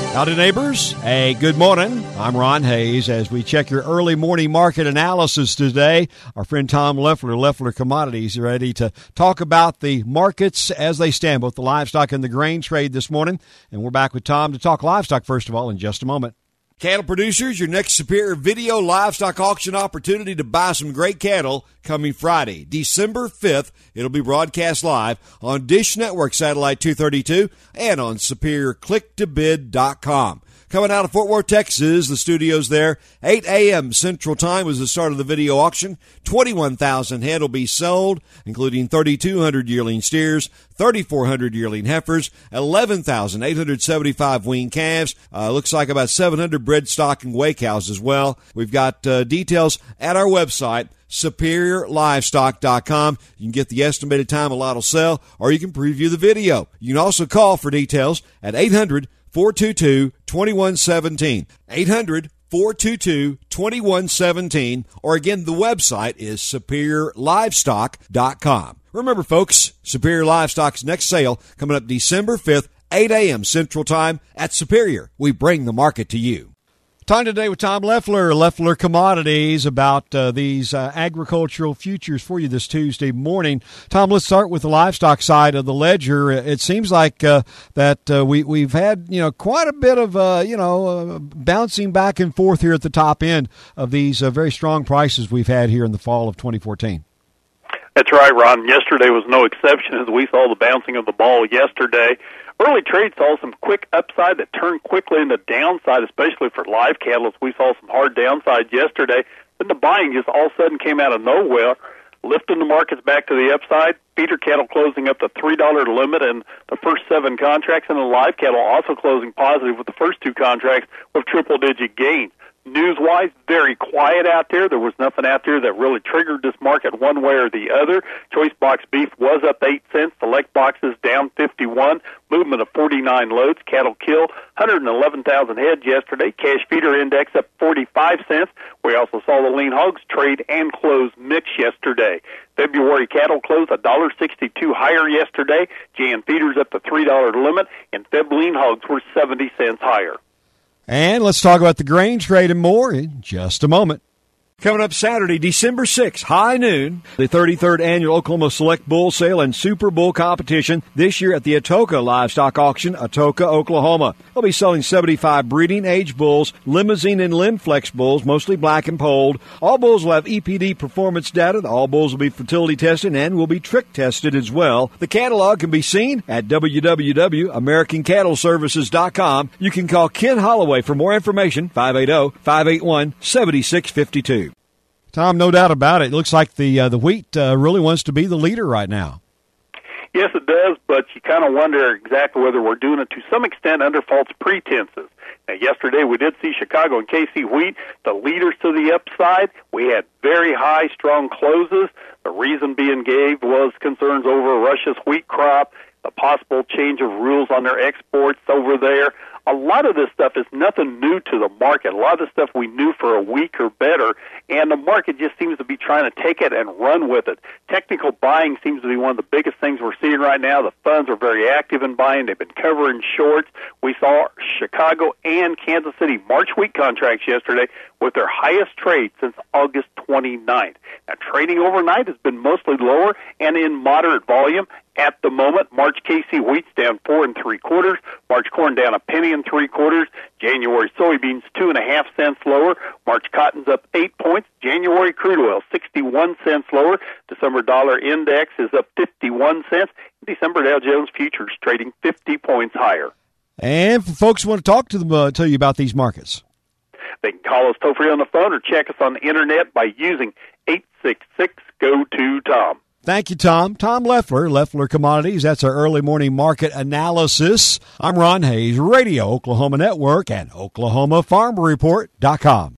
Howdy, neighbors. Hey, good morning. I'm Ron Hayes. As we check your early morning market analysis today, our friend Tom Leffler, Leffler Commodities, is ready to talk about the markets as they stand, both the livestock and the grain trade this morning. And we're back with Tom to talk livestock, first of all, in just a moment. Cattle producers, your next Superior Video livestock auction opportunity to buy some great cattle coming Friday, December 5th. It'll be broadcast live on Dish Network Satellite 232 and on SuperiorClickToBid.com. Coming out of Fort Worth, Texas, the studio's there. 8 a.m. Central Time was the start of the video auction. 21,000 head will be sold, including 3,200 yearling steers, 3,400 yearling heifers, 11,875 weaned calves. Looks like about 700 bred stock and weigh cows as well. We've got details at our website, SuperiorLivestock.com. You can get the estimated time a lot will sell, or you can preview the video. You can also call for details at 800-422-2117. 800-422-2117. Or again, the website is SuperiorLivestock.com. Remember, folks, Superior Livestock's next sale coming up December 5th, 8 a.m. Central Time at Superior. We bring the market to you. Time today with Tom Leffler, Leffler Commodities, about these agricultural futures for you this Tuesday morning. Tom, let's start with the livestock side of the ledger. It seems like that we've had quite a bit of bouncing back and forth here at the top end of these very strong prices we've had here in the fall of 2014. That's right, Ron. Yesterday was no exception as we saw the bouncing of the ball yesterday. Early trade saw some quick upside that turned quickly into downside, especially for live cattle, as we saw some hard downside yesterday. Then the buying just all of a sudden came out of nowhere, lifting the markets back to the upside. Feeder cattle closing up the $3 limit in the first 7 contracts, and the live cattle also closing positive with the first 2 contracts with triple-digit gains. News-wise, very quiet out there. There was nothing out there that really triggered this market one way or the other. Choice box beef was up 8 cents. Select boxes down 51. Movement of 49 loads. Cattle kill 111,000 head yesterday. Cash feeder index up 45 cents. We also saw the lean hogs trade and close mix yesterday. February cattle closed $1.62 higher yesterday. Jan feeders up the $3 limit, and Feb lean hogs were 70 cents higher. And let's talk about the grain trade and more in just a moment. Coming up Saturday, December 6th, high noon, the 33rd Annual Oklahoma Select Bull Sale and Super Bull Competition, this year at the Atoka Livestock Auction, Atoka, Oklahoma. They'll be selling 75 breeding-age bulls, limousine and limb flex bulls, mostly black and polled. All bulls will have EPD performance data. All bulls will be fertility tested and will be trick tested as well. The catalog can be seen at www.americancattleservices.com. You can call Ken Holloway for more information, 580-581-7652. Tom, no doubt about it. It looks like the wheat really wants to be the leader right now. Yes, it does, but you kind of wonder exactly whether we're doing it to some extent under false pretenses. Now, yesterday we did see Chicago and KC wheat, the leaders to the upside. We had very high, strong closes. The reason being gave was concerns over Russia's wheat crop, the possible change of rules on their exports over there. A lot of this stuff is nothing new to the market. A lot of this stuff we knew for a week or better, and the market just seems to be trying to take it and run with it. Technical buying seems to be one of the biggest things we're seeing right now. The funds are very active in buying. They've been covering shorts. We saw Chicago and Kansas City March wheat contracts yesterday with their highest trade since August 29th. Now, trading overnight has been mostly lower and in moderate volume. At the moment, March KC wheat's down 4 3/4. March corn down 1 3/4. January soybeans 2.5 cents lower. March cotton's up 8 points. January crude oil 61 cents lower. December dollar index is up 51 cents. December Dow Jones futures trading 50 points higher. And for folks who want to talk to them, tell you about these markets, they can call us toll free on the phone or check us on the internet by using 866-GO-TO-TOM. Thank you, Tom. Tom Leffler, Leffler Commodities. That's our early morning market analysis. I'm Ron Hayes, Radio Oklahoma Network and OklahomaFarmReport.com.